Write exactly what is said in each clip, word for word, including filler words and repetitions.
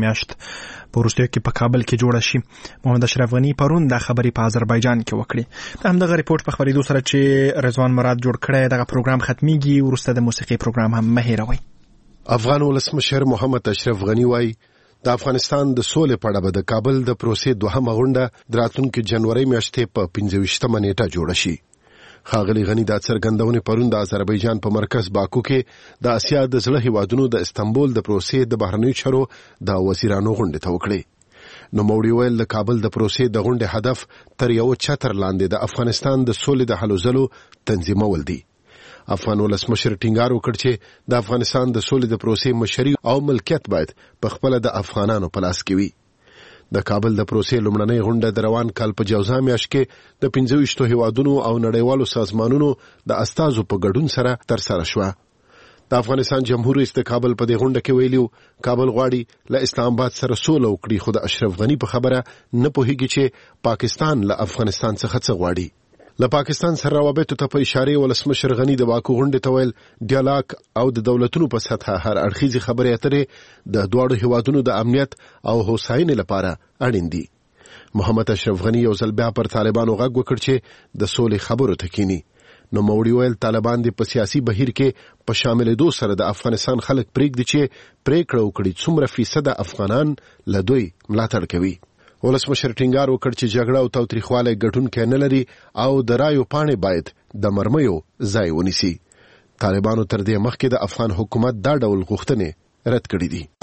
میاشت په وروستیو کې په کابل کې جوړه شي. محمد اشرف غنی پرون دا خبرې په آذربایجان کې وکړې. د همدغه ریپورت په خبرېدو سره چې رضوان مراد جوړ کړی دغه پروګرام ختميږي، وروسته د موسیقي پروګرام هم مه هېروئ. افغان ولسمشر محمد اشرف غنی وایي د افغانستان د سولې په اړه به د کابل د پروسې دوهمه غونډه د راتلونکي جنوري میاشتې په پنځه ویشتمه نیټه جوړه شي. ښاغلي غنی دا څرګندونه پرون د آذربایجان په مرکز باکو کې د اسیا د زړه هیوادونو د استنبول د پروسې د بهرنیو چارو د وزیرانو غونډه ته وکړه. نو موري ویل د کابل د پروسې د غونډې هدف تر یو چتر لاندې د افغانستان د سولې د هلو ځلو تنظیمول دي. افغان ولسمشر ټینګار وکړ چې د افغانستان د سولې د پروسې مشري او ملکیت باید په خپل د افغانانو په لاس کې وي. د کابل د پروسې لومړنۍ غونډه د روان کال په جوزا میاشت کې د پنځه ویشتو هیوادونو او نړیوالو سازمانونو د استازو په ګډون سره ترسره شوه. د افغانستان جمهور رئیس د کابل په دې غونډه کې ویلو کابل غواړي له اسلام آباد سره سوله وکړي، خو د اشرف غنی په خبره نه پوهیږي چې پاکستان له افغانستان څخه څه غواړي. له پاکستان سره روابطو ته په اشاره ولسمشر غنی د باکو غونډې ته ویل ډیالوګ او د دولتونو په سطحه هر اړخیزې خبرې اترې د دواړو هیوادونو د امنیت او هوساینې لپاره اړین دي. محمد اشرف غنی یو ځل بیا پر طالبانو غږ وکړ چې د سولې خبرو ته کینی. نو موړي ویل طالبان د په سیاسي بهیر کې په شاملېدو سره د افغانستان خلک پرېږدي چې پریکړه وکړي څومره فیصد افغانان له دوی ملاتړ کوي. ولسمشر ټینګار وکړ چې جګړه او تاوتریخوالی ګټونکی نه لري او د رایو پاڼې باید د مرمیو ځای ونیسي. طالبانو تر دې مخکې د افغان حکومت دا ډول غوښتنې رد کړې دي.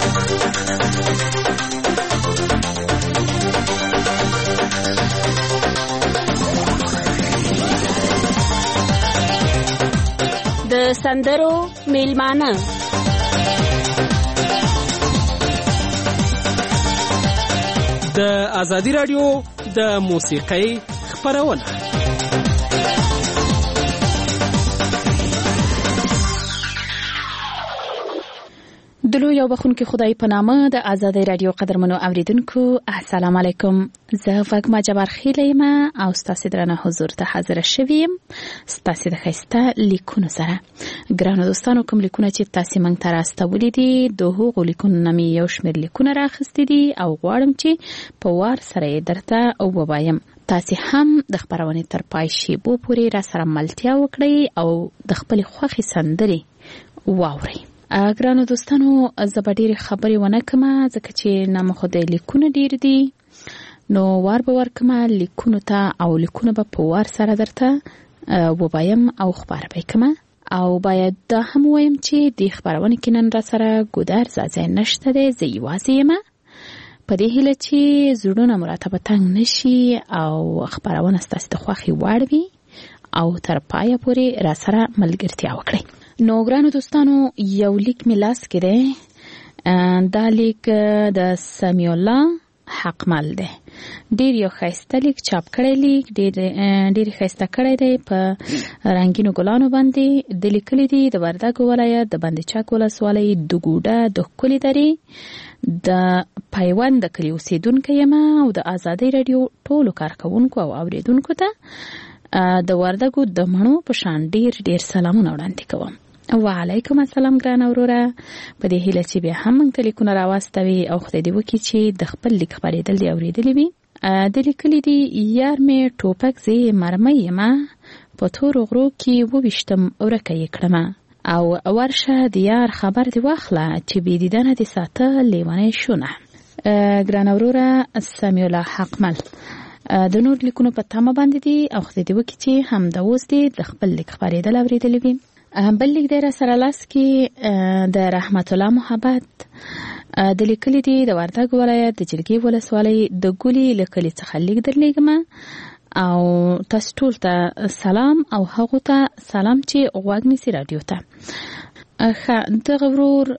د سندرو میلمانه د ازادي رادیو د موسیقۍ خبرونه. دلو یو بخونکي خدای په نامه د ازادي رادیو قدرمنو اوریدونکو السلام علیکم. زه وګما جبار خیلیم او ستاسو درنه حضور ته حاضر شویم ستاسو د خسته لیکونو سره. ګرانو دوستانو کوم لیکونه چې تاسو مونږ ته راستولې دي د هغو لیکونو نامې یو شمېر لیکونه راخستې دي او غواړم چې په وار سره درته او ووایم. تاسو هم د خبرونه تر پای شیبو پورې را سره ملتیا وکړئ او د خپل خوښي سندري واورئ. ګرانو دوستانو زه به ډېرې خبرې ونه کړم ځکه چې نامه خو د لیکونه ډېر دي، نو وار به ورکړم لیکونو ته او لیکونه به په وار سره درته ووایم او خبره به کړم. او باید دا هم ووایم چې د خبرونه کې نن را سره ګودر ځای نشته دی، زه یوازې یم په دې هیله چې زړونه مو راته به تنګ نشي او خبرونه ستاسو د خوښې وړ وي او تر پایه پورې را سره ملګرتیا وکړئ. نو ګرانو دوستانو یو لیک می لاس کې دی، دا لیک د سمیع الله حقمل دی. ډیر یو ښایسته لیک چاپ کړی لیک ډیر ډیر ښایسته کړی دی په رنگینو ګلانو باندې د لیکلي دی د وردګو ولایت د بند چک ولسوالۍ د ګوډه د ښکلي درې د پیوند د کلي اوسیدونکی یم او د ازادي رادیو ټولو کارکوونکو او اوریدونکو ته د وردګو د مڼو په شان ډیر ډیر سلامونه وړاندې کوم. وعلیکم السلام ګران اوروره. په دې هیله چې بیا هم موږ ته لیکونه راواستوي او خدای دې وکړي چې د خپل لیک خبرېدل دې اورېدلی وي. د لیکلي دي یار مې ټوپک زه مرمۍ یم په تورو غرو کې وویشتم ورکه یې کړمه او ورشه د یار خبر دې واخله چې بې دیدنه دې ساته لیونی شونه. ګران اوروره سمیع الله حقمل د نور لیکونو په تمه باندې دي او خدای دې وکړي چې همدا اوس دې د خپل لیک خبرېدل اورېدلی وي. بل لیک دی را سره لاس کې د رحمت الله محبت د لیکلي دي د وردګ ولایت د جلګې ولسوالۍ د ګولي لیکلي څخه لیک درلېږم او تاسو ټول ته سلام او هغه ته سلام چې غوږ نیسي رادیو ته. ښه دغه ورور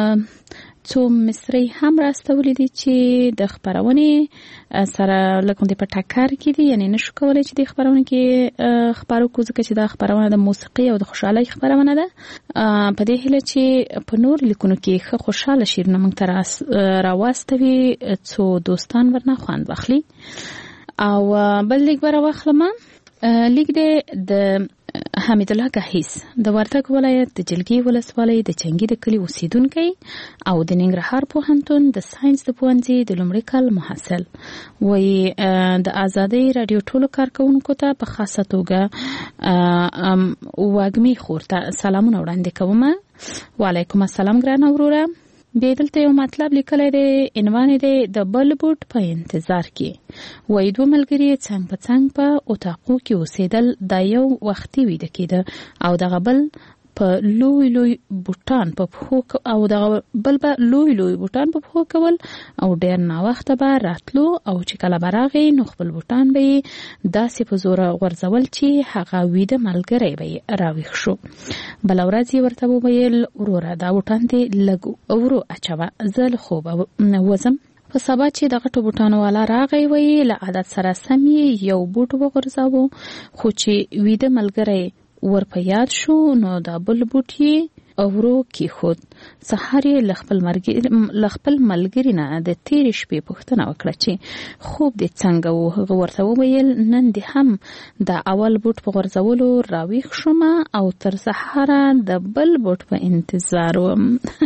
څو مصري هم راستولې دي چې د خبرونې سره لکه د په ټکر کې دي، یعنی نشو کولای چې د خبرونه کې خبرو کو ځکه چې دا خبرونه د موسیقي او د خوشحالۍ خبرونه ده. په دې هیله چې په نور لیکونو کې ښه خوشحاله شیرونه موږ ته راواستوي څو دوستان ورنه خوند واخلي. او بل لیک به راواخلم. لیک دی د حمید الله کهیس د وردګ ولایت د جلګي ولسوالۍ د چنګي د کلي اوسیدونکی او د ننګرهار پوهنتون د ساينس د پوهنځي د لومړي کال محصل وایي د آزادۍ رادیو ټولو کارکونکو ته په خاصه توګه واګمي خورته سلامونه وړاندې کوم. وعلیکم السلام ګرانه وروره. بیا دلته یو مطلب لیکلی دی، عنوان دی د بل بوټ په انتظار کې. وایي دوه ملګري څنګ په څنګ په اتاقو کې اوسېدل، دا یو وختي ویده کېده او دغه بل په لوی لوی بوټان په پښو او دغه بل به لوی لوی بوټان په پښو کول او ډېر ناوخته به راتلو او چې کله به راغی نو خپل بوټان به یې داسې په زوره غورځول چې هغه ویده ملګری به یې راویښ شو. بله ورځ یې ورته وویل وروره دا بوټان دې لږ ورو اچوه، زه له خوبه وځم. په سبا چې د غټو بوټانو والا راغی وایي له عادت سره سم یې یو بوټ وغورځاوه، خو چې ویده ملګری ور په یاد شو نو دا بل بوټ یې اورو کېښود. سهار یې له خپل ملګري نه د تېرې شپې پوښتنه وکړه چې خوب دې څنګه و. هغه ورته وویل نن دې هم د اول بوټ په غورځولو راویښ شوم او تر سهاره د بل بوټ په انتظار وم.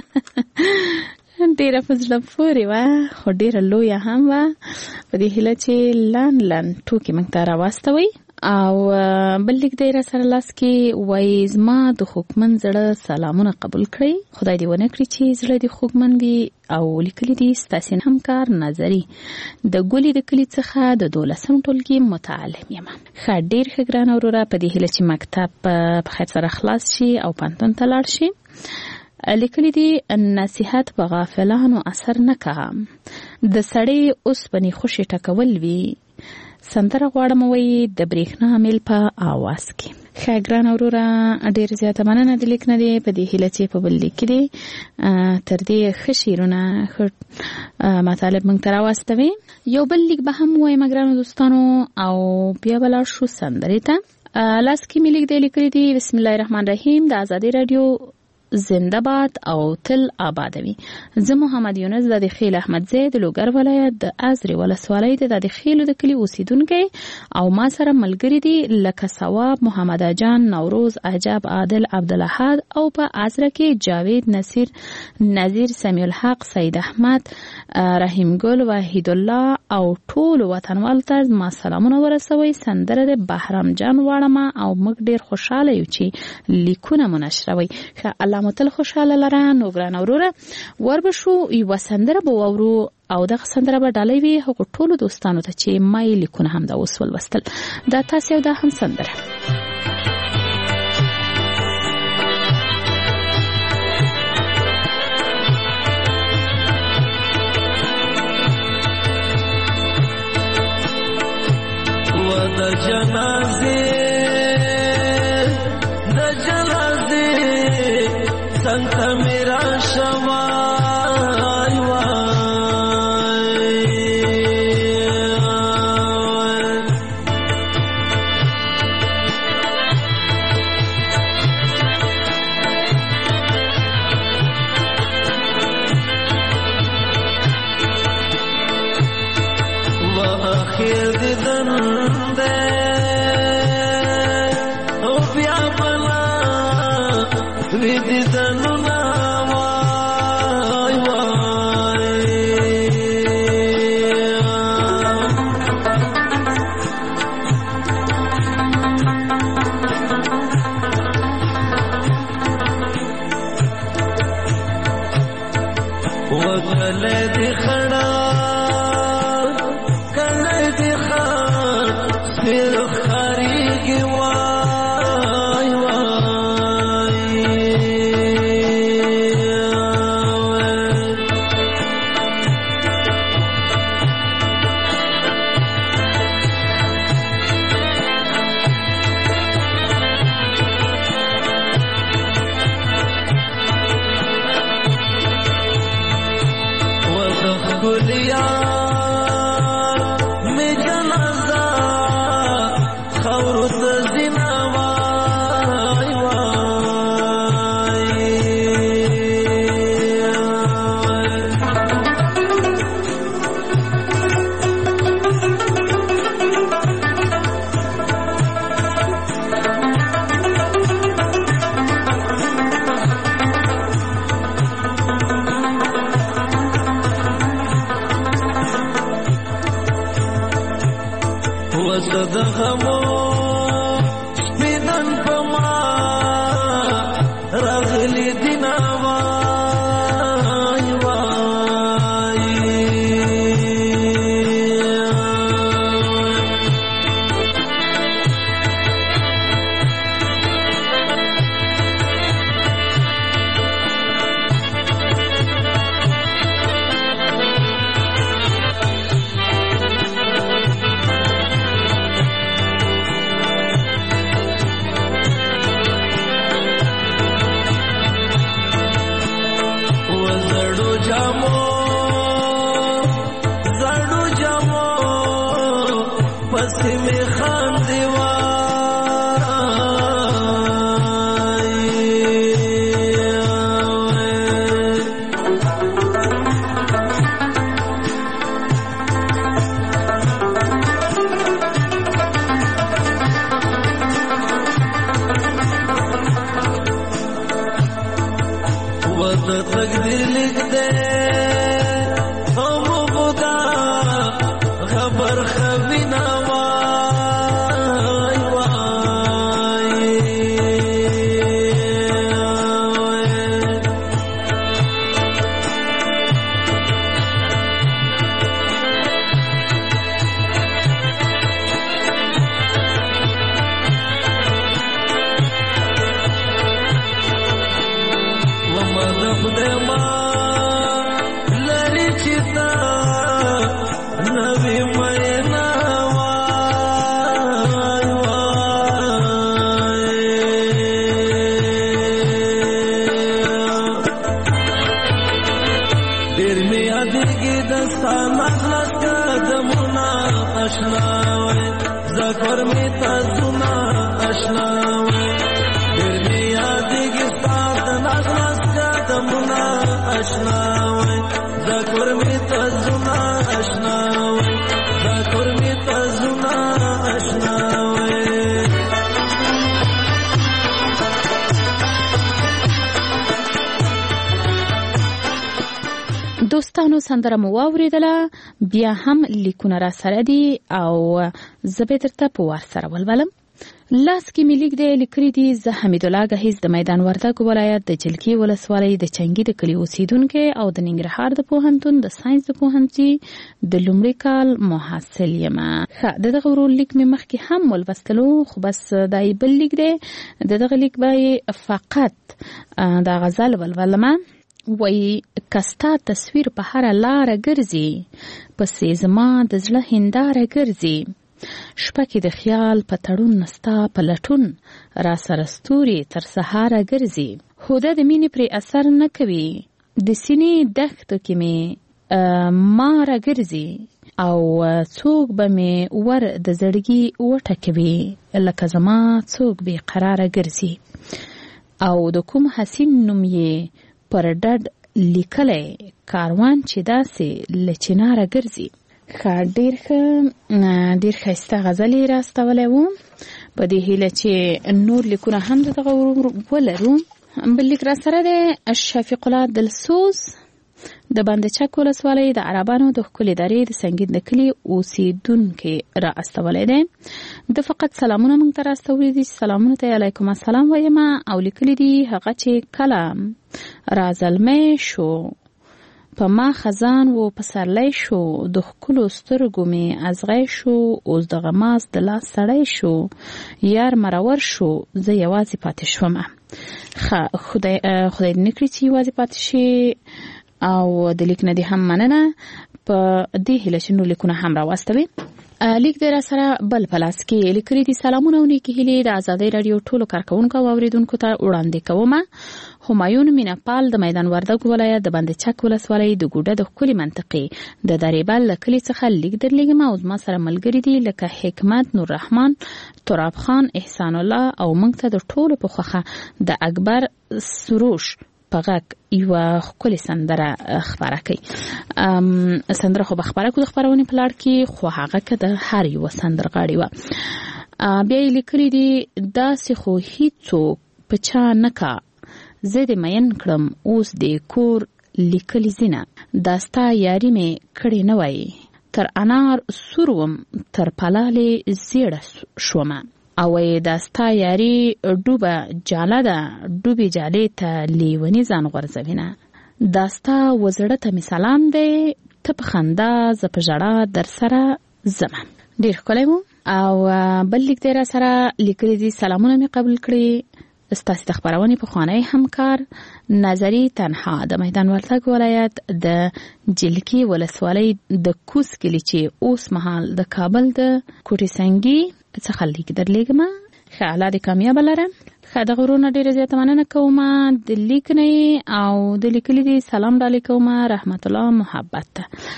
ډېره په زړه پورې وه خو ډېره لویه هم وه. په دې هیله چې لنډ لنډ ټوکې موږ ته راواستوئ. او بل لیک دی را سره لاس کې وایي زما د خوږمن زړه سلامونه قبول کړئ. خدای دې ونه کړي چې زړه دې خوږمن وي. او لیکلي دي ستاسې همکار نظري د ګولې د کلي څخه د دولسم ټولګي متعلم یم. ښه ډېر ښه ګرانه وروره، په دې هیله چې مکتب په خیر سره خلاص شي او پوهنتون ته لاړ شي. لیکلي دي نصیحت په غافلانو اثر نه کوه، د سړی اوسپنې خوشې ټکول وي. سندره غواړم وایي د برېښنا میل په آواز کې. ښه ګرانه وروره ډېر زیاته مننه د لیک نه دی. په دې هیله چې په بل لیک کې دی تر دې ښه شعرونه ښه مطالب موږ ته راواستوي. یو بل لیک به هم ووایم ګرانو دوستانو او بیا به لاړ شو سندرې ته. لاس کې مې لیک دی لیکلی دی بسم الله الرحمن الرحیم د ازادي رادیو زنده باد او تل آباد وي. زه محمد یونس د خیل احمد زید لوګر ولایت د ازری ولسوالۍ د د خیل د کلی اوسیدونکی او ما سره ملګری دي لکه ثواب، محمد جان، نوروز، عجب، عادل، عبدالاحد او په ازره کې جاوید، نصیر، نذیر، سمیع الحق، سید احمد، رحیم ګل، وحید الله او ټول وطنوال ته ما سلامونه ورسوي. سندره د بهرام جان واړه او موږ ډیر خوشاله یو چې لیکونه منشروي. الله متل خوشاله لره. نو ګرانه وروره وربشو یو سندره به وورو او دغه سندره به ډالۍ وي هغو ټولو دوستانو ته چې ما یې لیکونه هم دا اوس ولوستل. دا تاسې او دا هم سندره. و د جنازې سنت میرا شوای وای و اخیر دیدن ده او بیا بلا وی دیدن وصدغمو سپیدن پما رغلی دینا وای وای دوستانو سندره مو واوریدله، بیا هم لیکونه را سره دي او زه به درته په وار سره ولولم. لاس کې مې لیک دی لیکلي دي زه حمیدالله ګهیځ د میدان وردګ ولایت د جلکې ولسوالۍ د چنګي د کلي اوسیدونکی او د ننګرهار د پوهنتون د ساینس د پوهنځي د لومړي کال محصل یم. ښه د دغه ورور لیک مې مخکې هم ولوستلو، خو بس دا یې بل لیک دی. د دغه لیک به فقط دا غزل ولولمه. وی کستا تصویر په هر لاره ګرځي، پسې زما د زړه هنداره ګرځي، شپه کې د خیال په تړون نستا په لټون را سره ستوري تر سهاره ګرځي، هوده د مینې پرې اثر نه کوي، د سینې دښتو کې مې ماره ګرځي، او څوک به مې ور د زړګي وټکوي، لکه زما څوک بې قراره ګرځي، او د کوم حسین نوم یې پر ډډ لیکلی کاروان چې داسې له چناره ګرځي. ښه ډېر ښه ډېر ښایسته غزل یې راستولی و. په دې هیله چې نور لیکونه هم د دغه ولرو. بل لیک را سره دی شفیق الله دلسوز د بند چک ولسوالۍ د عربانو د ښکلې درې د سنګین د کلي اوسېدونکی را استولی دی. د فقط سلامونه موږ ته راستولی دي چې سلامونه ته علیکم السلام وایم، او لیکلی دي هغه چې کله را زلمی شو په ما خزان و پسرلی شو، د ښکلو سترګو مې ازغی شو، اوس د غماز د لاس سړی شو، یار مرور شو زه یوازې پاتې شومه. ښه خدای خدای دې نه کړي چې یوازې پاتې شي، او د لیک نه دې هم مننه. په دې هیله چې نور لیکونه هم راواستوي. لیک دې را سره بل په لاس کې لیکلي دي سلامونه او نیکې هیلې د ازادۍ راډیو ټولو کارکوونکو او اورېدونکو ته وړاندې کومه. همایون میناپال د میدان وردګ ولایت د بند چک ولسوالۍ د ګوډه د ښکلي منطقې د دریبل له کلي څخه لیک درلېږم، او زما سره ملګري دي لکه حکمت، نور رحمان، تراب خان، احسان الله، او موږ ته د ټولو په خوښه د اکبر سروش په غږ یوه ښکلې سندره خپره کوي. سندره خو به خپره کړو د خپرونې په لړ کې، خو هغه که د هر یوه سندرغاړې وه. بیا یې لیکلي دي داسې خو هیڅوک په چا نه کا، زه دې مین کړم اوس دې کور لیکلي ځینه، دا ستا یاري مې کړې نه وای، تر انار سوروم تر پلالې زیړه شومه او داستا یاري ډوبه جاله ده ډوبې جالې ته لیونی ځان غورځوینه داستا وزړه ته می سلام دی ته په خندا زه په ژړا در سره زما ډېر ښکلی و او بل لیک دی را سره لیکلي دي سلامونه مې قبول کړي ستاسې د خپرونې پخوانی همکار نظري تنها د میدان وردګ ولایت د جلکي ولسوالۍ د کوس کلي چې اوس مهال د کابل د کوټې سنګي څخه لیک درلیږم ښه الله دې کامیابه لره ښه دغه ورونه ډېره زیاته مننه کوم د لیک نه او د لیکلي دي سلام ډالۍ کوم رحمت الله محبت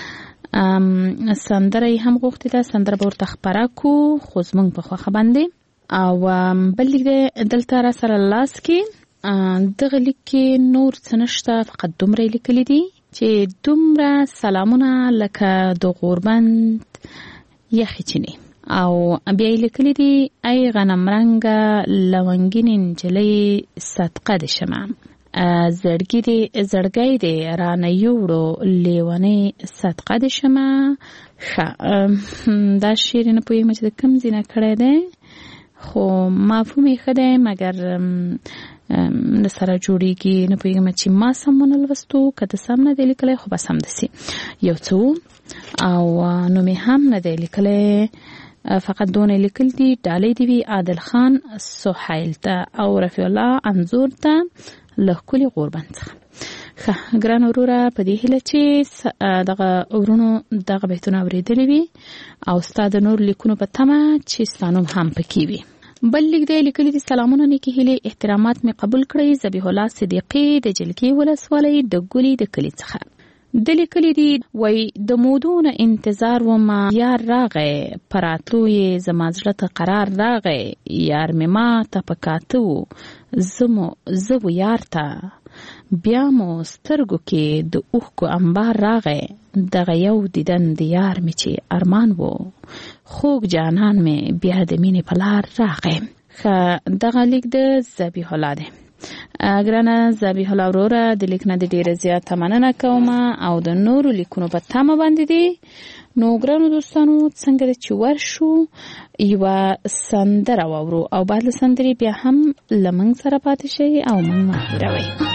ته سندره یې هم غوښتې ده سندره به ورته خپره کړو خو زموږ په خوښه باندې او بل لیک دی دلته را سره لاس کې دغه لیک کې نور څه نشته فقط دومره لیکلي دي چې دومره سلامونه لکه د غوربند یخې چینې او بیا یې لیکلي دي ای غنمرنګه لونګینې نجلۍ صدقه دې شمه زړګي دې زړګی دې رانه یوړو لیونۍ صدقه دې شمه ښه دا شعر نه پوهېږم چې د کوم ځای نه کړی دی خو مفهوم یې ښه دی مګر د سره جوړېږي نه پوهېږم چې ما سم ونه لوستو که د سم نه دی لیکلی خو بس همداسې یو څه او نوم یې هم نه دی لیکلی فقط دونه لیکل دي ډالۍ دي وي عادل خان سهیل ته او رفیع الله انځور ته له ښکلي غوربند څخه ښه ګران وروره په دې هیله چې دغه ورونو دغه بیتونه اورېدلي وي او ستا د نور لیکونو په تمه چې ستا نوم هم پکې وي بل لیک دی لیکلي دي سلامونه نیکې هیلې احترامات مې قبول کړئ ذبیح الله صدیقي د جلکي ولسوالۍ د ګلي د کلي څخه د لیکلي دي وای د مودونه انتظار وم یار راغی په راتلو یې زما زړه ته قرار راغی یار مې ما ته په کاته و زه و یار ته بیا مو سترګو کې د اوښکو انبار راغی دغه یو دیدن د یار مې چې ارمان و خوږ جانان مې بیا د مینې په لار راغی ښه دغه لیک د ذبیح الله دی ګرانه ذبیح الله وروره د لیک نه د ډېره زیاته مننه کوم او د نورو لیکونو په تمه باندې دي نو ګرانو دوستانو څنګه ده چې ورشو یوه سندره واورو او بعد له سندرې بیا هم له موږ سره پاتې شئ او موږ مه هېروئ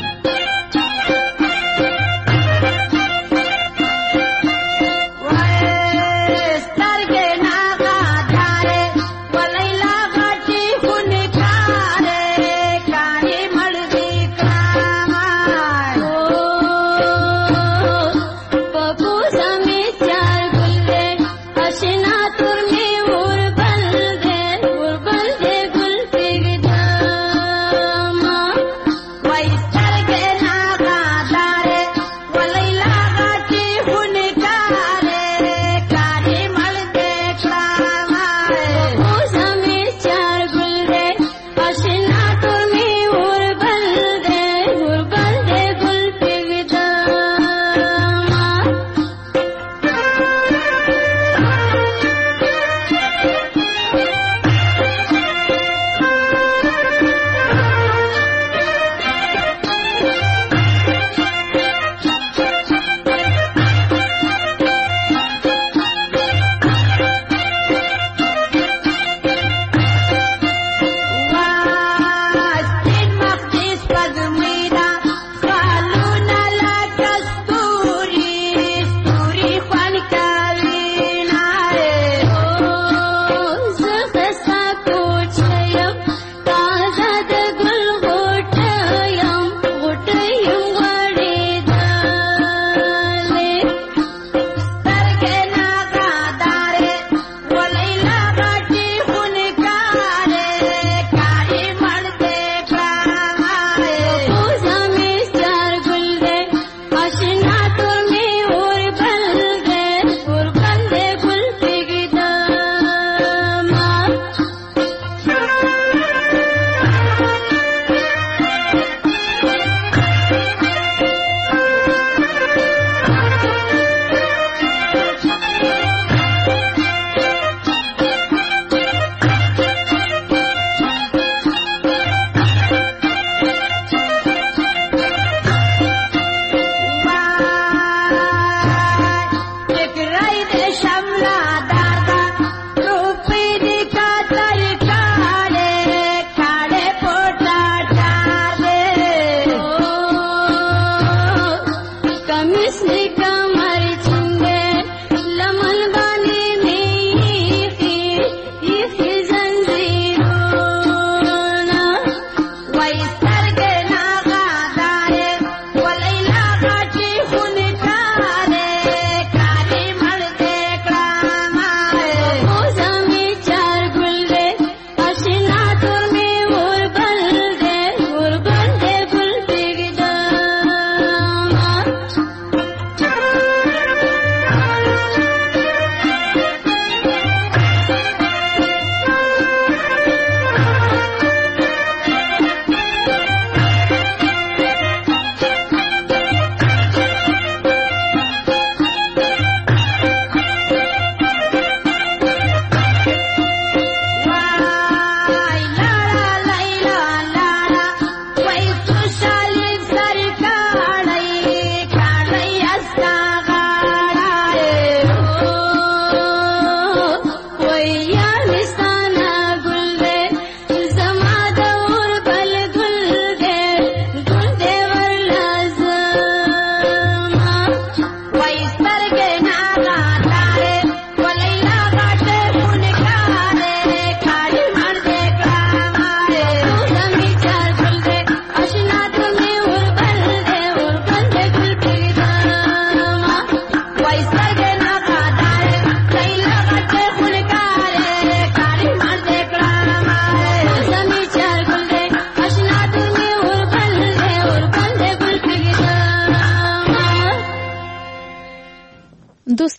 Why is that?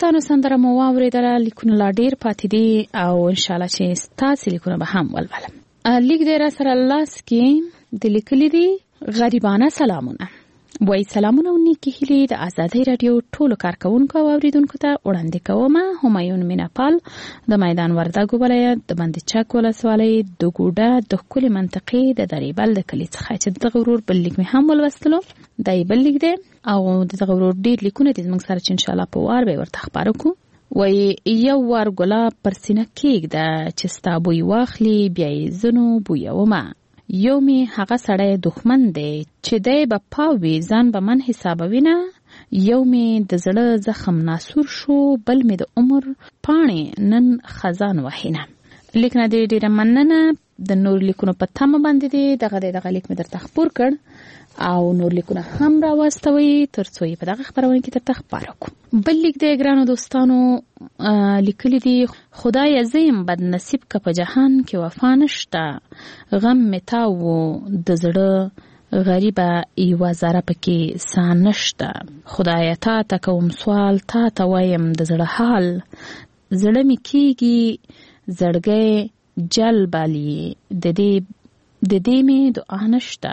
دوستانو سندره مو واورېدله، لیکونه لا ډېر پاتې دي او انشاءالله چې ستاسې لیکونه به هم ولولم. لیک دی را سره لاس کې د لیکلي دي غریبانه سلامونه. وای سلامونه او نیکې هیلې د آزادۍ راډیو ټولو کارکوونکو او اوریدونکو ته وړاندې کوم. همایون میناپال د میدان وردګو ولایت د بند چک ولسوالۍ د ګوډه د ښکلې منطقې د دریبل د کلي څخه چې دغه ورور بل لیک مې هم ولوستلو. دا یې بل لیک دی او دغه ورور ډېر لیکونه دي زموږ سره چې انشاءالله په وار به یې ورته خپاره کړو. وای یو وار ګلاب پر سینه کېږده چې ستا بوی واخلي بیا یې ځنو بویومه. یو می هغه سړی دښمن دی چې دی به پاوي ځان به من حسابوي نه. یو می د زړه زخم ناسور شو بل می د عمر پاڼې نن خزان وهینه. لیک نه دی ډېره مننه. د نور لیکونو په تمه باندې دی دغه دی دغه لیک مې درته خپور کړ او نور لیکونه هم را واستوي تر څو یې په دغه خپرونه کې درته خپاره کړو. بل لیک دی ګرانو دوستانو لیکلی دی خدای زیم بد نصیب که په جهان کې وفا نشته غم می تاو د زړه غریبه یوه ذره پکې سا نشته. خدای تا ته کوم سوال تا ته وایم د زړه حال زړه می کېږي زړګی جل بالی د دې د دې می دعا نشته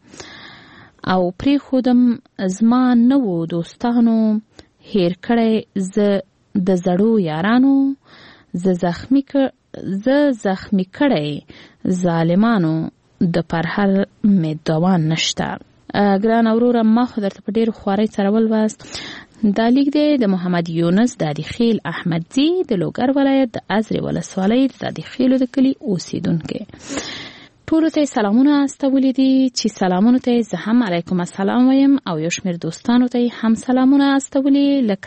او پری خودم زما نو دوستانو هیر کړی ز د زړو یارانو ز زخمی ز زخمی کړی ظالمانو د پرهر می دوان نشته. ګران اوروره ما خو درته په ډېرو خوارۍ سره ولوست. دا لیک دی د محمد یونس دادی خیل احمدزي د لوګر ولایت د ازرې ولسوالۍ د دادی خیلو د کلي اوسیدونکی. ټولو ته سلامونه استولي دي چې سلامونو ته زه هم علیکم السلام وایم او یو شمېر دوستانو ته هم سلامونه استولي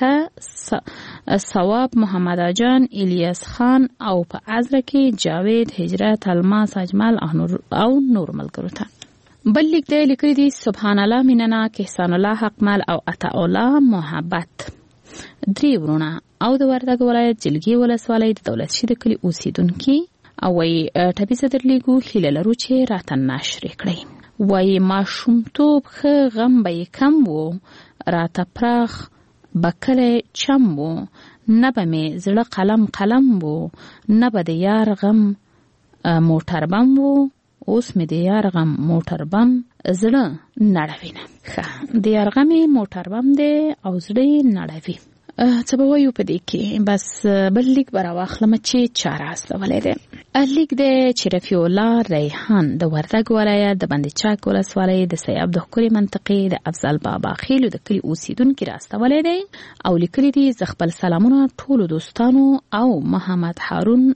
لکه ثواب محمد اجان الیاس خان او په ازره کې جاوید هجرت الماس اجمل او نور ملګرو ته. بل لیک دی لیکلی دي سبحان الله میننا احسان الله حقمل او عطا الله محبت درې ورونه او د وردګ ولایت جلګي ولسوالۍ د دولت شي د کلي اوسیدونکي. او وای ټپي صدر لیګو هیله لرو چې راته نشر کړئ. وای ماشومتوب ښه غم به یې کم و راته پراخ بکلی چم و نه به مې زړه قلم قلم و نه به د یار غم موټر بم و اوس مې د یار غم موټر بم زړه نړوینه. ښه د یار غمې موټر بم دی او زړه نړوي. څه به وایو په دې کې بس بل لیک به راواخلم چې چا راستولی دی. لیک دی چې رفیع الله ریحان د وردګ ولایت د بند چک ولسوالۍ د سیاب د ښکلې منطقې د افضل بابا خیلو د کلي اوسیدونکي راستولی دی او لیکلی دی زه خپل سلامونه ټولو دوستانو او محمد هارون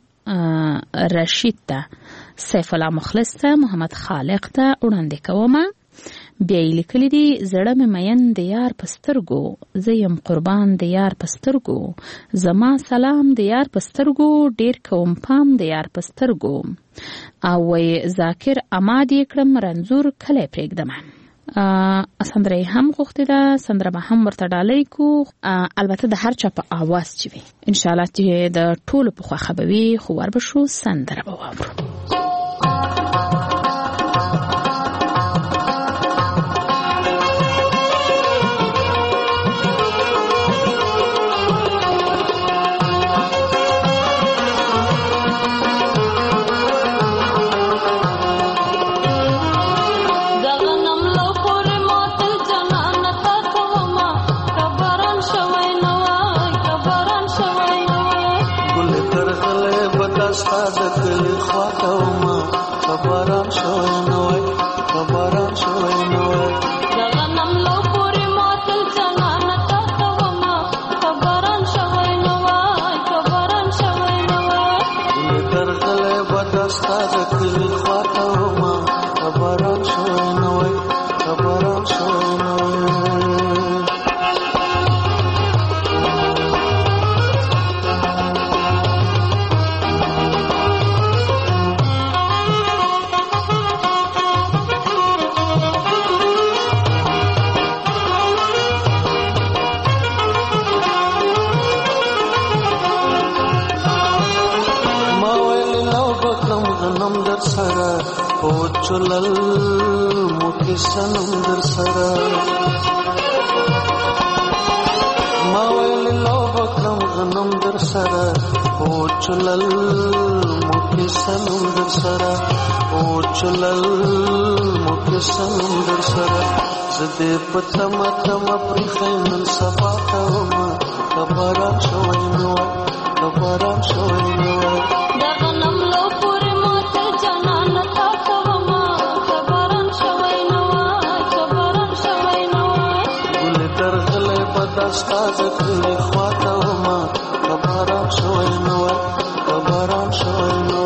رشید ته سیف الله مخلص ته محمد خالق ته وړاندې کوم. بیا یې لیکلی دي زړه مې مین د یار په سترګو زه یم قربان د یار په سترګو زما سلام د یار په سترګو ډېر کوم پام د یار په سترګو او وی ذاکر اماد یې کړم رنځور کلی پرېږدمه. سندره یې هم غوښتې ده سندره به هم ورته ډالۍ کو البته د هر چا په آواز چې وي انشاءالله چې د ټولو په خوښه به وي خو ور به شو سندره به واورو. چلل مکه سنم در سرا ما ویل لو بکم غنم در سره او چلل مکه سنم در سره او چلل مکه سنم در سره زده پتم تم پرخین صفا کوما کباران شوی نو کباران شوی نو دا غنم لو پوری مات جنان تا کوما کباران شوی نو کباران شوی نو ګل درغله بدستا ذکر خواته وما کباران شوی نو کباران شوی نو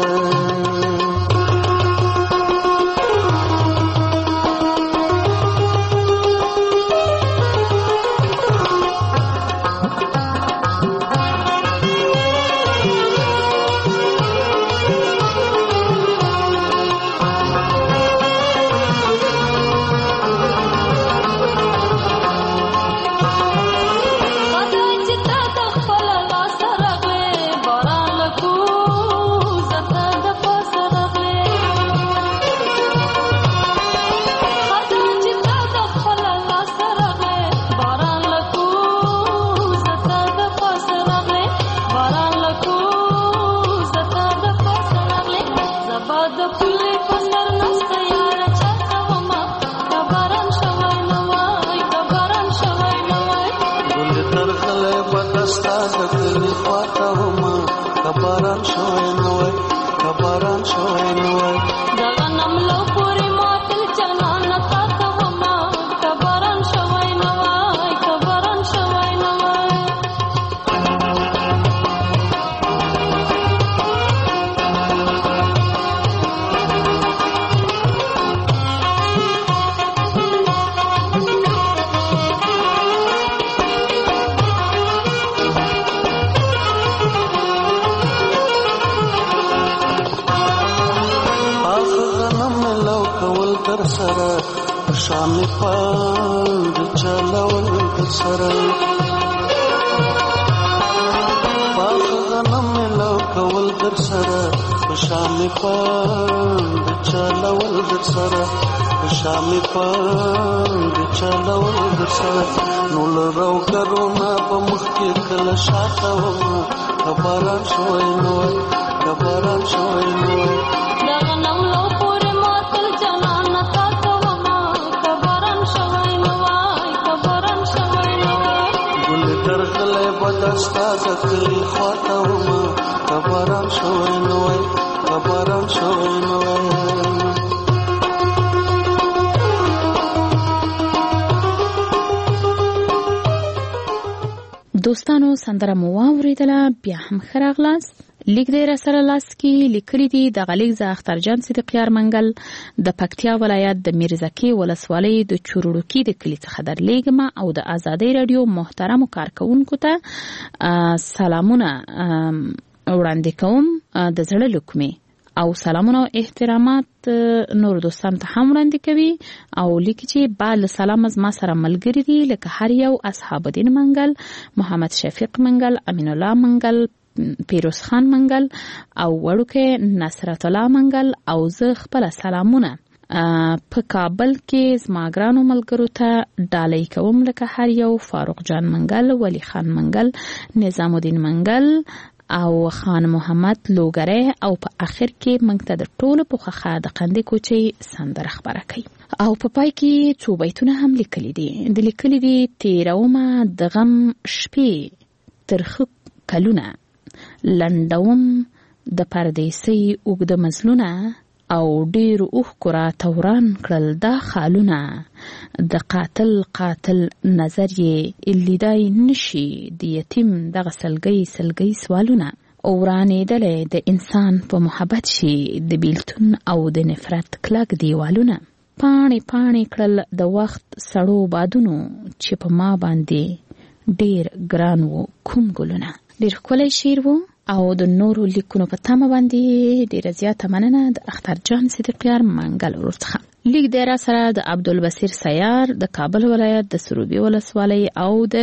شامي پاند چلول در سره پاک غنم ملو کول در سره شامي پاند چلول در سره شامي پاند چلول در سره نول رو کرونا په مخ کې کله شاته وما خبران شوي نو خبران شوي نو دا غنم لو پوری ماتل جنان تا کوما خبران شوي نو خبران شوي نو ګل درغله بدستا ذکر خواته وما خبران شوي نو خبران شوي نو دوستانو سندره مو واوریدله بیا هم ښه راغلاست. لیک دی راسره لاس کې لیکلي دي د غلیک ز اخترجان صدیقیار منګل د پکتیا ولایت د میرزکي ولسوالۍ د چورړوکي د کلي څخه درلیږم او د آزادۍ رادیو محترمو کارکونکو ته سلامونه وړاندې کوم د زړه لکمې او سلامونه او احترامات نور دوستان ته هم وړاندې کوي او لیکي چې بعد سلام از ما سره ملګری دي لکه هر یو اصحاب دین منګل، محمد شفیق منګل، امین الله منګل، پیروز خان منګل او وړوکه نصرت الله منګل او زه خپل سلامونه په کابل کې زماګرانو ملګرو ته ډالۍ کوم لکه هر یو فاروق جان منګل، ولی خان منګل، نظام الدین منګل او خان محمد لوګره او په اخر کې موږ ته د ټولو په خخه د قندې کوچي سندره خبره کوي او په پای کې څو بیتونه هم لیکلي دي. د لیکلي دي تیرومه د غم شپې ترخه کلونه، لنډوم د پردیسۍ اوږده مزلونه او ډیر اوخ کرا توران کړل دا خالونه، د قاتل قاتل نظر یې لیدای نشي د یتیم دغه سلګۍ سلګۍ سوالونه، اورانېدلې د انسان په محبت شي د بیلتون او د نفرت کلک دیوالونه، پاڼې پاڼې کړل د وخت سړو بادونو چې په ما باندې ډیر ګران وو کوم ګلونه. ډیر ښکلی شعر وو او د نورو لیکونو په تمه باندې ډیره زیاته مننه د اخترجان صدیقیار منګل ورڅخه. لیک دی را سره د عبدالبصیر سیار د کابل ولایت د سروبي ولسوالۍ او د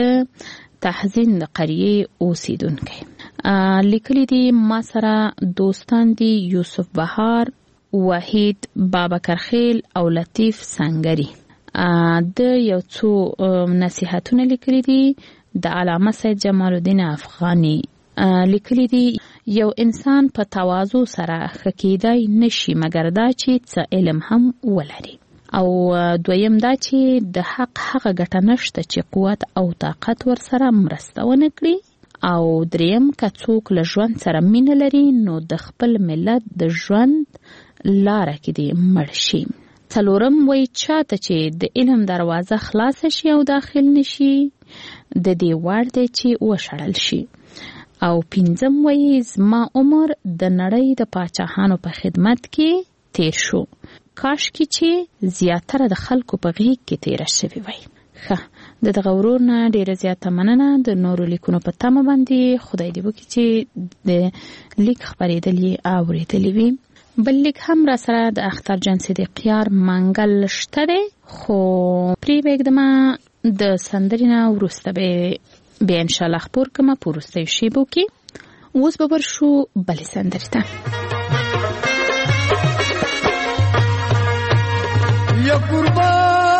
تحزین د قریې اوسیدونکی. لیکلی دي ما سره دوستان دي یوسف بهار، وحید بابکرخیل او لطیف سنگری. د یو څو نصیحتونه لیکلي دي د علامه سید جمال الدین افغاني لیکلي دي یو انسان په تواضع سره ښه کیدای نشي مګر دا چې څه علم هم ولري، او دویم دا چې د حق هغه ګټه نشته چې قوت او طاقت ورسره مرسته ونه کړي، او دریم که څوک له ژوند سره مینه لري نو د خپل ملت د ژوند لاره کې دی مړ شي. څلورم وایي چاته چې د علم دروازه خلاصه شي او داخل نشي د دې وړ دی چې وشړل شي. او پنځم وایي زما عمر د نړۍ د پاچاهانو په خدمت کې تیر شو، کاش کې چې زیاتره د خلکو په غیږ کې تیره شوې وای. ښه د دغه ورور نه ډیره زیاته مننه. د نورو لیکونو په تمه باندې خدای دې وکړي چې د لیک خپرېدل یې اورېدلی وي. بل لیک هم را سره د اختر جان صدیقیار منګل شته دی، خو پرېږدمه د سندرې نه وروسته به بیا انشاءالله خپور کړم په وروستیو شیبو کې. اوس به ورشو بلې سندرې ته. یا قربان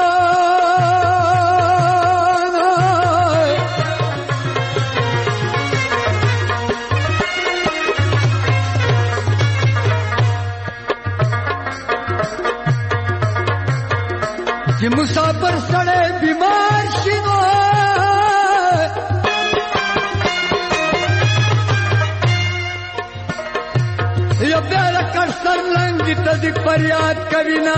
چې مسافر سړی بیمار شي نو یا بیا لکه سرلنګ ته دې فریاد کوي نه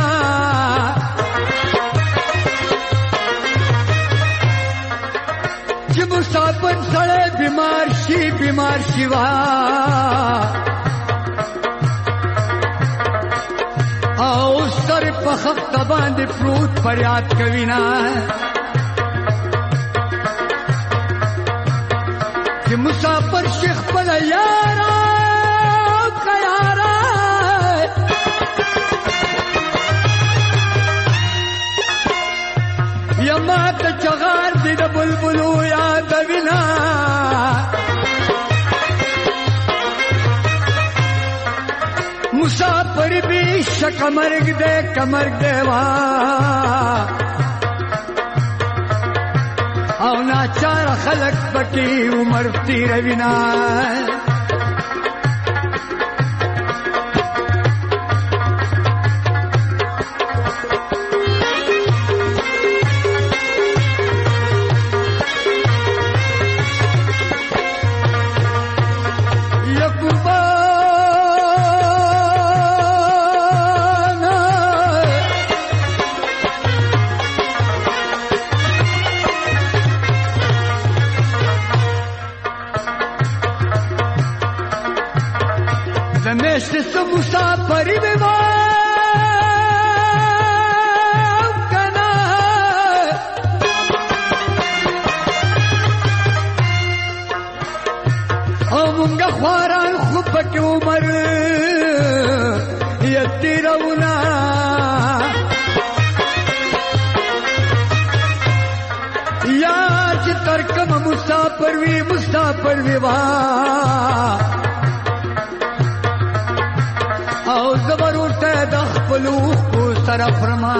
چې مسافر سړی بیمار شي بیمار شي وا او سر په خخت باندې پروت فریاد کوي نه چې مسافر شیخ خپل یارا کیارا یما ته چغار دې د بلبلو یاد وینا مسافر بھی شک مرگ دے کمرگ دے وا او ناچار خلق بکی عمر تیر وینا مسافری میں کنا او منگا خواران خوب کی عمر یتی رونا یا چی ترکم مسافر وی مسافر وی وا او زبر ورته د خپل خو سره فرما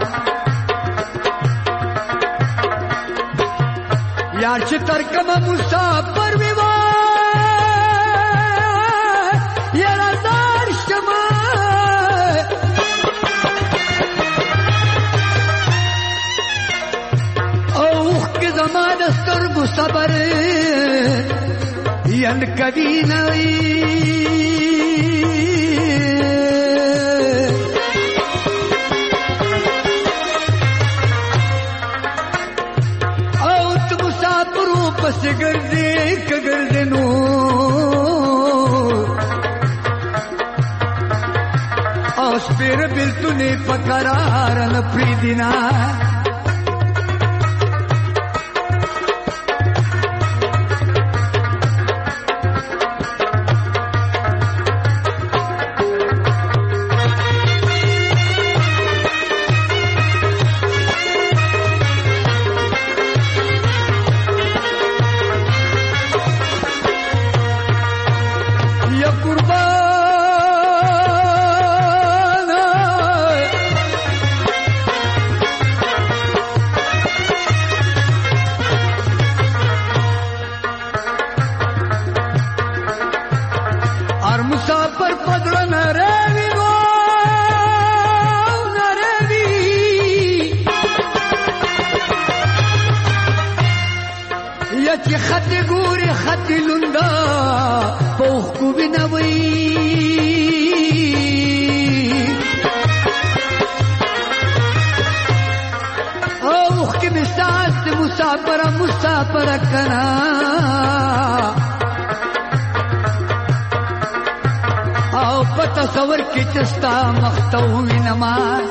یار چې ترکم مسافر وی وا یار زار شما او که زمانه سترګو صبر ین کدی نوی بس گردی کگردنو اوس پیر بلتونی پکرار نپریدینا تا پوخ کو بنوي اوخ کې مساس مسافر مسافر کنا او پتا تصور کې چستا مختو وینما.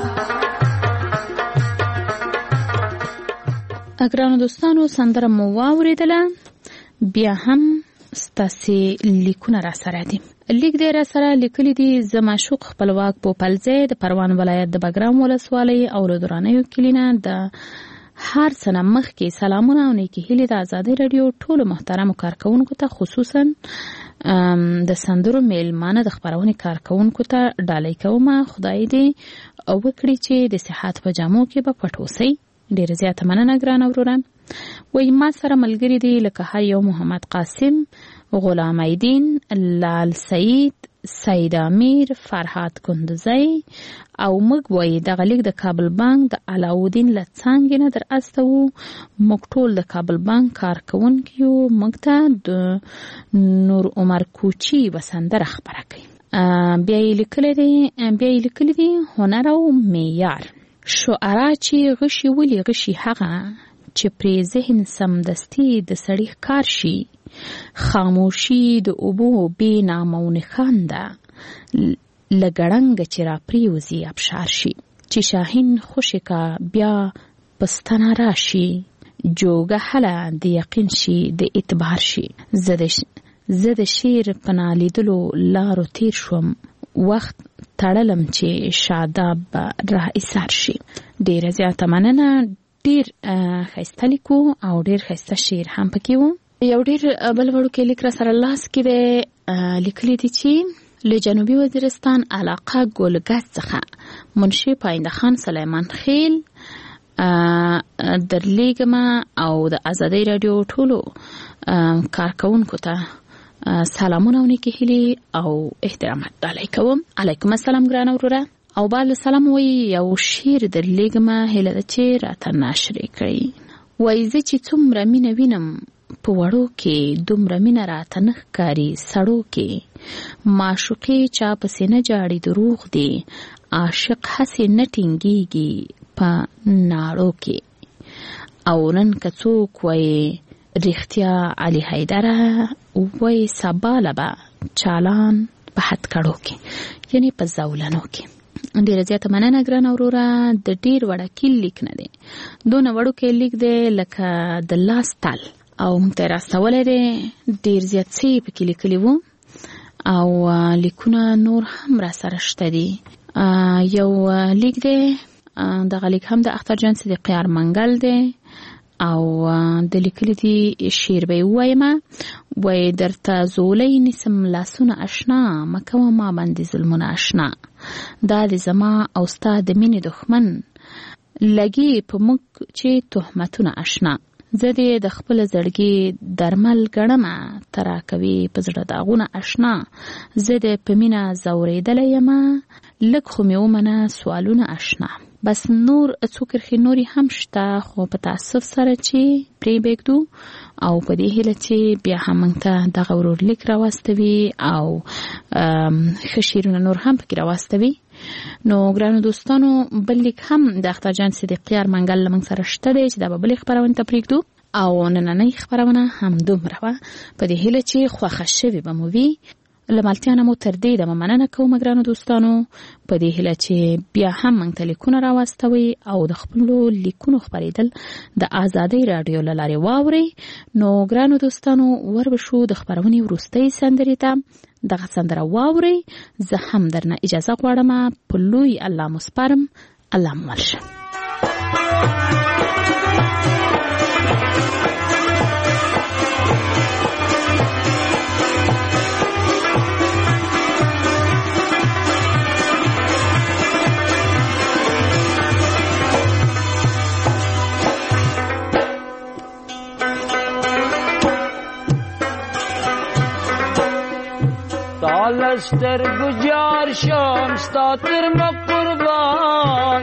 اګرانو دوستانو سندره مو واوریدله، بیا هم ستاسې لیکونه را سره دي. لیک دی را سره لیکلی دي زه معشوق خپلواک پوپلزی د پروان ولایت د بګرام ولسوالۍ او له درانیو کلینه د هر څه نه مخکې سلامونه او نیکې هیلې د ازادۍ راډیو ټولو محترمو کارکوونکو ته، خصوصا د سندرو میلمانه د خپرونې کارکوونکو ته ډالۍ کومه. خدای دې وکړي چې د صحت په جامو کې به پټ اوسئ. ډېره زیاته مننه ګرانه وروره. وایي ما سره ملګري دي لکه هر یو محمد قاسم، غلام ایدین، لال سعید، سید امیر، فرحات کندوزی او موږ وایي دغه لیک د کابل بانک د علاودین له څانګې نه در استوو. موږ ټول د کابل بانک کارکوونکي یو. موږ ته د نور عمر کوچي یوه سندره خپره کوي. بیا یې لیکلی دی بیا یې لیکلی دی هنر او معیار. شعرا چې غشي ولي غشي هغه چې پرې ذهن سمدستي د سړي ښکار شي. خاموشي د اوبو بې نامه و نښان ده، له ګړنګه چې را پرېوځي ابشار شي. چې شاهین خوشې کا بیا پستنه راشي، جوګه هله د یقین شي د اعتبار شي. زه د شعر په نالیدلو لارو تیر شوم، وخت تړلم چې شاداب را ایثار شي. ډېره زیاته مننه. ډېر ښایسته لیکو او ډېر ښایسته شعر هم پکې و. یو ډېر بل وړوکی لیک را سره لاس کې دی. لیکلی دی چې له جنوبي وزیرستان علاقه ګلګز څخه منشي پاینده خان سلیمان خیل درلیږمه او د ازادۍ راډیو ټولو کارکوونکو ته سلامونه او نیکې هیلې او احترامات ډالۍ کوم. علیکم السلام ګرانه وروره. او بعد سلام وایي یو شعر درلیږمه، هیله ده چې راته ناشرې کړئ. وایي زه چې څومره مینه وینم په وړو کې، دومره مینه راته نه ښکاري سړو کې. معشوقې چا پسې نه جاړي دروغ دی، عاشق هسې نه ټینګېږي په ناړو کې. او نن که څوک وایي رښتیا علي حیدره، وایي سبا له به چالان په هتکړو کې، یعنې په زولنو کې. ډېره زیاته مننه ګرانه وروره. د ډېر وړوکی لیک نه دی، دونه وړوکی لیک دی لکه د لاس تل، او موږ ته یې راستولی دی. ډېر زیات څه یې پکې لیکلي وو او لیکونه نور هم را سره شته دي. یو لیک دی، دغه لیک هم د اختر جان صدیقي ارمنګل دی او د لیکلي دي شعر به یې ووایمه. وایي درته زولی نیسم لاسونه اشنا، مه کوه ما باندې ظلمونه اشنا. دا د زما او ستا د مینې دښمن، لګي په موږ چې تهمتونه اشنا. زه دې د خپل زړګي درمل ګڼمه، ته راکوي په زړه داغونه اشنا. زه دې په مینه ځورېدلی یمه، لږ خو مې ومنه سوالونه اشنا. بس نور څو کرښې نورې هم شته، خو په تاسف سره چې پرې بېږدو او په دې هیله چې بیا هم موږ ته دغه ورور لیک راواستوي او ښه شعرونه نور هم پکې راواستوي. نو ګرانو دوستانو بل لیک هم د اختر جان صدیقي ارمنګل له موږ سره شته دی چې دا به بلې خپرونې ته پرېږدو. او نننۍ خپرونه هم دومره وه، په دې هیله چې خوښه شوې به مو وي. له ملتیا نه مو تر دې دمه مننه کوم ګرانو دوستانو، په دې هیله چې بیا هم موږ ته لیکونه راواستوئ او د خپلو لیکونو خپرېدل د ازادۍ راډیو له لارې واورئ. نو ګرانو دوستانو ور به شو د خپرونې وروستۍ سندرې ته. دغه سندره واورئ. زه هم درنه اجازه غواړم، په لوی الله مو سپارم. الله مو مل شه. تالستر گجار شام ستاتر مقربان،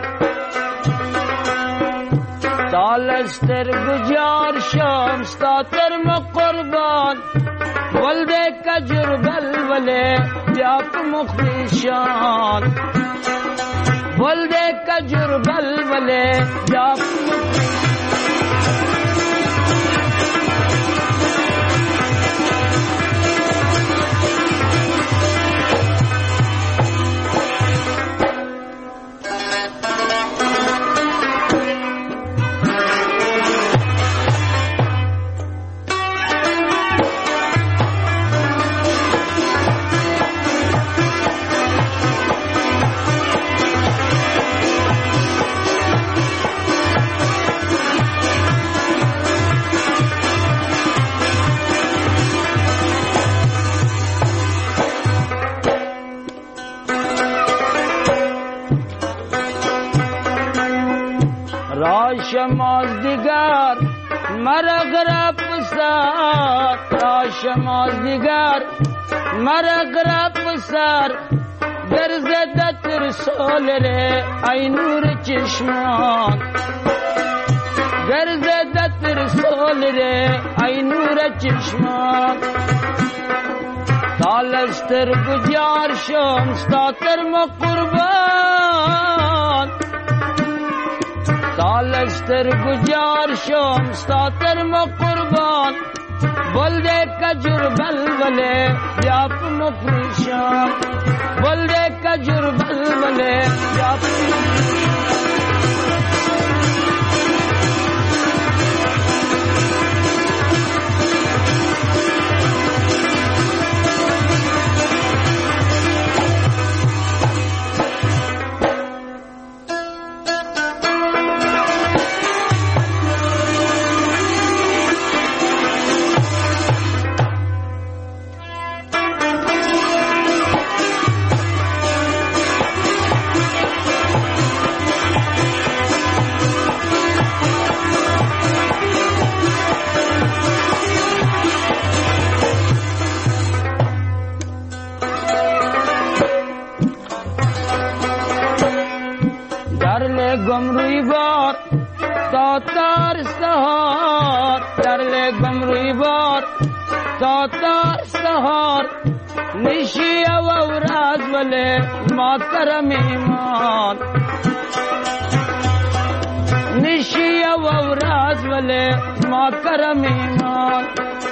تالستر گجار شام ستاتر مقربان. و بل دے کجر بلولے بیاپ مخیشان بل دے کجر بلولے بیاپ مخیشان راشماز دیگر مرغ را پسر راشماز دیگر مرغ را پسر گرزدت رسول ره ای نور چشمان گرزدت رسول ره ای نور چشمان تالستر گجار شم ستاتر مقربان تالستر گجار شم ستاتر مقربان بل دے کجر بلولے بیاپ مفریشان بل دے کجر بلولے بیاپ مفریشان گمروی بار تا تار سهار درل گمروی بار تا تار سهار نشی او راز ولی ما کرم ایمان نشی او راز ولی ما کرم ایمان